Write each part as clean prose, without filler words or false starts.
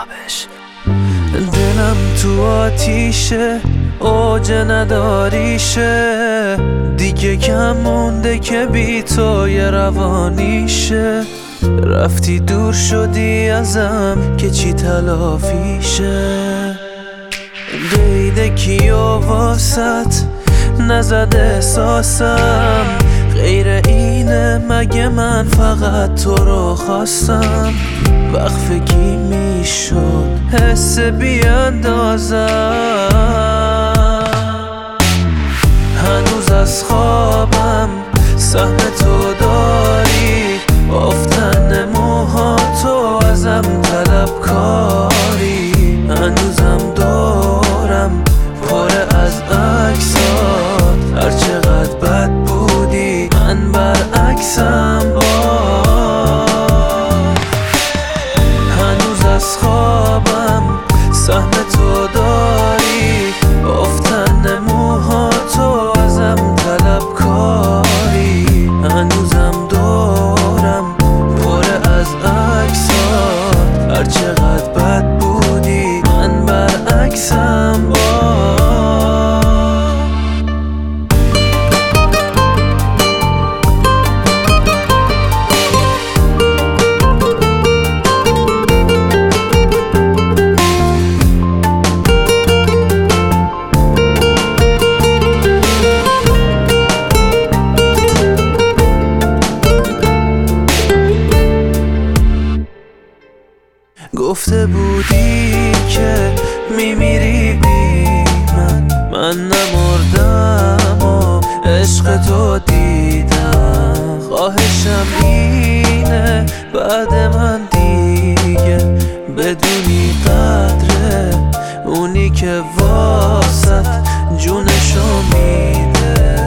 تابش. دلم تو آتیشه، اوج نداریشه، دیگه کم مونده که بی تو یه روانیشه. رفتی دور شدی ازم که چی تلافیشه. قید کیو واسط نزد احساسم، غیر اینه مگه من فقط تو رو خواستم. وقف کی میشد حس بیاندازم، هنوز از خوابم سهم تو داری، افتن موها تو ازم طلبکاری. هنوزم دورم پر از عکسات، هر چقدر بد بودی من برعکسم. هنوز از خوابم سهم تو داری، افتن موها تو ازم طلبکاری. هنوزم دورم پر از عکسات، هر چقدر بد بودی من برعکسم. گفته بودی که میمیری بی من نمردم و عشق تو دیدم. خواهشم اینه بعد من دیگه بدونی قدر اونی که واسط جونشو میده.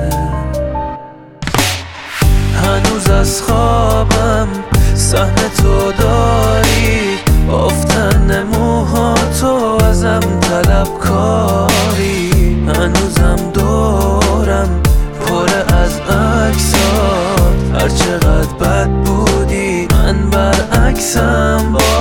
هنوز از خوابم سهم تو داری، افتن موها تو ازم طلبکاری. هنوزم دورم پر از عکسات، هر چقدر بد بودی من برعکسم.